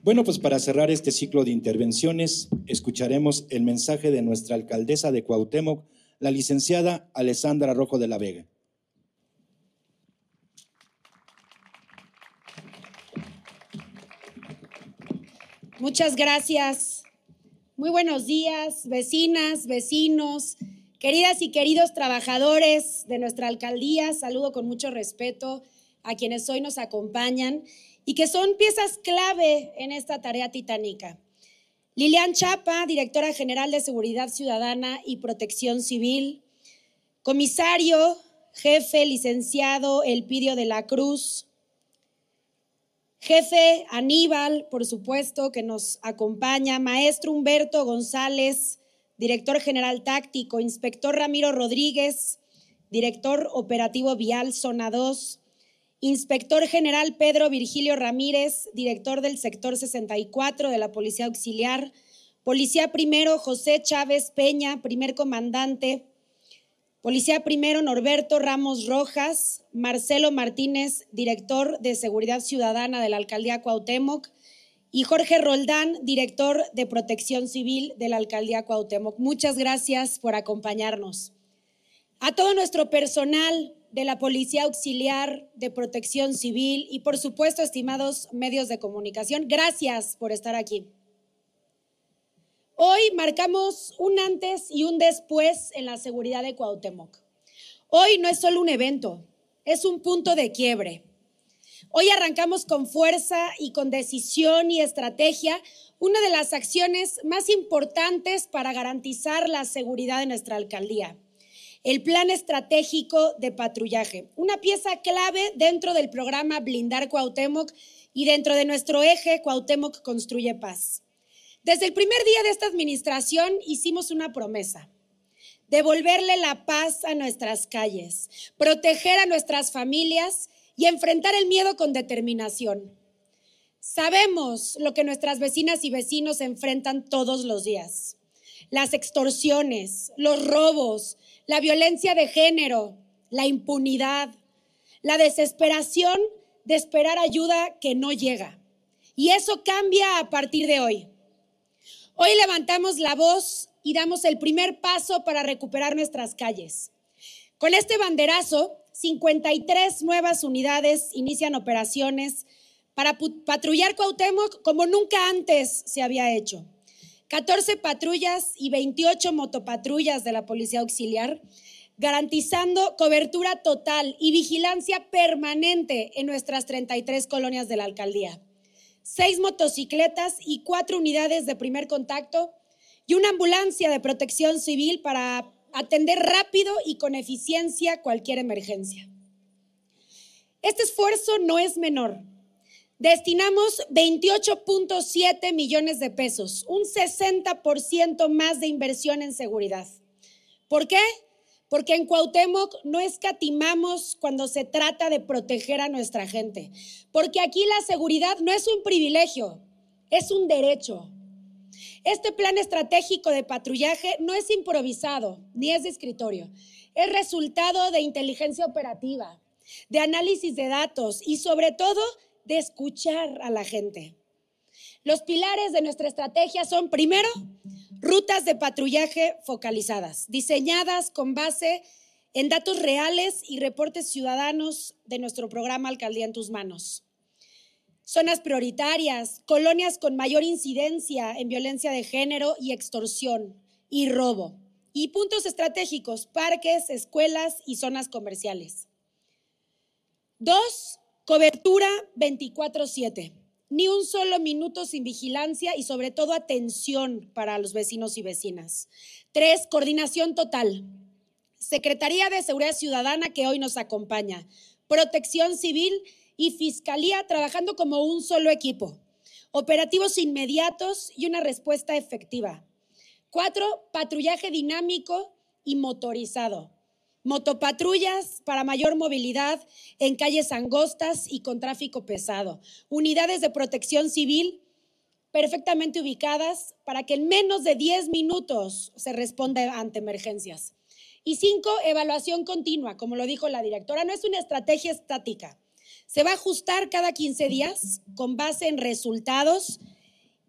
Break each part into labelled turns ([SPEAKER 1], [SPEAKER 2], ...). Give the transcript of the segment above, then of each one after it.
[SPEAKER 1] Bueno, pues para cerrar este ciclo de intervenciones, escucharemos el mensaje de nuestra alcaldesa de Cuauhtémoc, la licenciada Alessandra Rojo de la Vega.
[SPEAKER 2] Muchas gracias. Muy buenos días, vecinas, vecinos, queridas y queridos trabajadores de nuestra alcaldía. Saludo con mucho respeto a quienes hoy nos acompañan y que son piezas clave en esta tarea titánica. Lilian Chapa, directora general de Seguridad Ciudadana y Protección Civil. Comisario, jefe, licenciado Elpidio de la Cruz. Jefe Aníbal, por supuesto, que nos acompaña. Maestro Humberto González, director general táctico. Inspector Ramiro Rodríguez, director operativo vial Zona 2. Inspector general Pedro Virgilio Ramírez, director del sector 64 de la Policía Auxiliar. Policía primero José Chávez Peña, primer comandante. Policía primero Norberto Ramos Rojas, Marcelo Martínez, director de Seguridad Ciudadana de la Alcaldía Cuauhtémoc, y Jorge Roldán, director de Protección Civil de la Alcaldía Cuauhtémoc. Muchas gracias por acompañarnos. A todo nuestro personal de la Policía Auxiliar, de Protección Civil y, por supuesto, estimados medios de comunicación, gracias por estar aquí. Hoy marcamos un antes y un después en la seguridad de Cuauhtémoc. Hoy no es solo un evento, es un punto de quiebre. Hoy arrancamos con fuerza y con decisión y estrategia una de las acciones más importantes para garantizar la seguridad de nuestra alcaldía. El Plan Estratégico de Patrullaje, una pieza clave dentro del programa Blindar Cuauhtémoc y dentro de nuestro eje Cuauhtémoc Construye Paz. Desde el primer día de esta administración hicimos una promesa: devolverle la paz a nuestras calles, proteger a nuestras familias y enfrentar el miedo con determinación. Sabemos lo que nuestras vecinas y vecinos enfrentan todos los días: las extorsiones, los robos, la violencia de género, la impunidad, la desesperación de esperar ayuda que no llega. Y eso cambia a partir de hoy. Hoy levantamos la voz y damos el primer paso para recuperar nuestras calles. Con este banderazo, 53 nuevas unidades inician operaciones para patrullar Cuauhtémoc como nunca antes se había hecho. 14 patrullas y 28 motopatrullas de la Policía Auxiliar, garantizando cobertura total y vigilancia permanente en nuestras 33 colonias de la alcaldía. 6 motocicletas y 4 unidades de primer contacto y una ambulancia de protección civil para atender rápido y con eficiencia cualquier emergencia. Este esfuerzo no es menor. Destinamos 28.7 millones de pesos, un 60% más de inversión en seguridad. ¿Por qué? Porque en Cuauhtémoc no escatimamos cuando se trata de proteger a nuestra gente. Porque aquí la seguridad no es un privilegio, es un derecho. Este plan estratégico de patrullaje no es improvisado, ni es de escritorio. Es resultado de inteligencia operativa, de análisis de datos y sobre todo de escuchar a la gente. Los pilares de nuestra estrategia son, primero, rutas de patrullaje focalizadas, diseñadas con base en datos reales y reportes ciudadanos de nuestro programa Alcaldía en tus manos. Zonas prioritarias, colonias con mayor incidencia en violencia de género y extorsión y robo. Y puntos estratégicos, parques, escuelas y zonas comerciales. 2, cobertura 24/7. Ni un solo minuto sin vigilancia y sobre todo atención para los vecinos y vecinas. 3, coordinación total. Secretaría de Seguridad Ciudadana, que hoy nos acompaña, Protección Civil y Fiscalía trabajando como un solo equipo. Operativos inmediatos y una respuesta efectiva. 4, patrullaje dinámico y motorizado. Motopatrullas para mayor movilidad en calles angostas y con tráfico pesado. Unidades de protección civil perfectamente ubicadas para que en menos de 10 minutos se responda ante emergencias. Y 5, evaluación continua, como lo dijo la directora, no es una estrategia estática. Se va a ajustar cada 15 días con base en resultados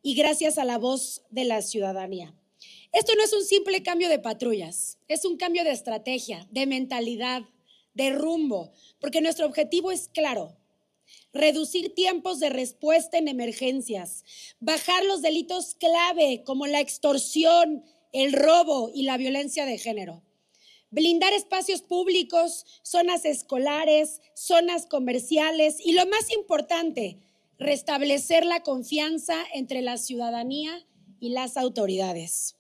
[SPEAKER 2] y gracias a la voz de la ciudadanía. Esto no es un simple cambio de patrullas, es un cambio de estrategia, de mentalidad, de rumbo, porque nuestro objetivo es claro: reducir tiempos de respuesta en emergencias, bajar los delitos clave como la extorsión, el robo y la violencia de género, blindar espacios públicos, zonas escolares, zonas comerciales y, lo más importante, restablecer la confianza entre la ciudadanía y las autoridades.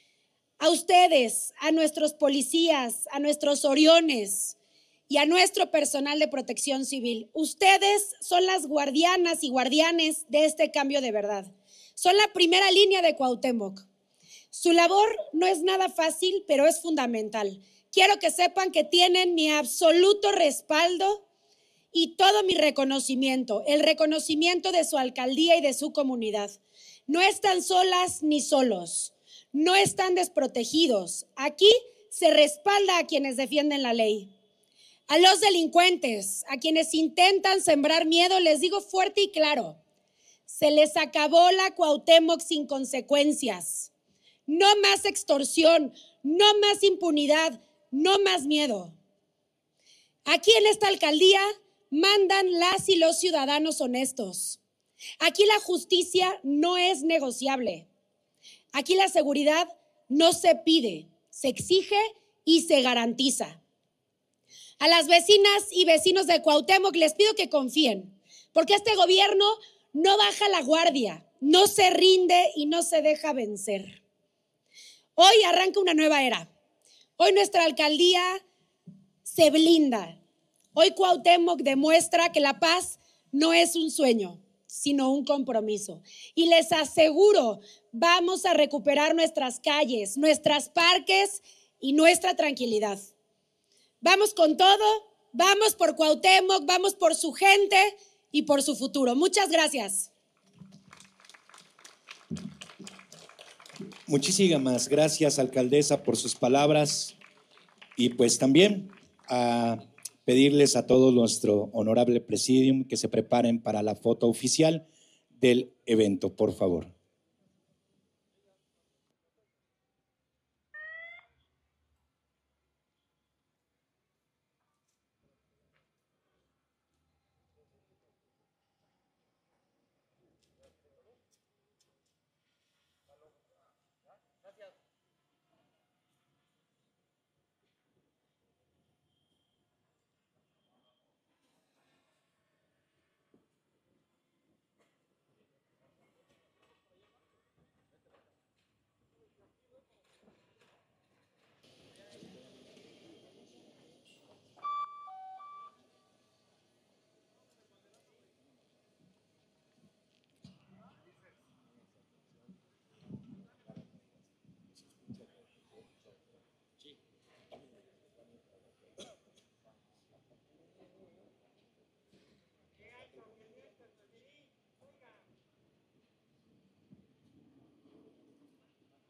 [SPEAKER 2] A ustedes, a nuestros policías, a nuestros oriones y a nuestro personal de protección civil, ustedes son las guardianas y guardianes de este cambio de verdad. Son la primera línea de Cuauhtémoc. Su labor no es nada fácil, pero es fundamental. Quiero que sepan que tienen mi absoluto respaldo y todo mi reconocimiento, el reconocimiento de su alcaldía y de su comunidad. No están solas ni solos, no están desprotegidos. Aquí se respalda a quienes defienden la ley. A los delincuentes, a quienes intentan sembrar miedo, les digo fuerte y claro: se les acabó la Cuauhtémoc sin consecuencias. No más extorsión, no más impunidad, no más miedo. Aquí en esta alcaldía mandan las y los ciudadanos honestos. Aquí la justicia no es negociable. Aquí la seguridad no se pide, se exige y se garantiza. A las vecinas y vecinos de Cuauhtémoc les pido que confíen, porque este gobierno no baja la guardia, no se rinde y no se deja vencer. Hoy arranca una nueva era. Hoy nuestra alcaldía se blinda. Hoy Cuauhtémoc demuestra que la paz no es un sueño, sino un compromiso. Y les aseguro, vamos a recuperar nuestras calles, nuestros parques y nuestra tranquilidad. Vamos con todo, vamos por Cuauhtémoc, vamos por su gente y por su futuro. Muchas gracias.
[SPEAKER 1] Muchísimas gracias, alcaldesa, por sus palabras, y pues también a pedirles a todo nuestro honorable presidium que se preparen para la foto oficial del evento, por favor.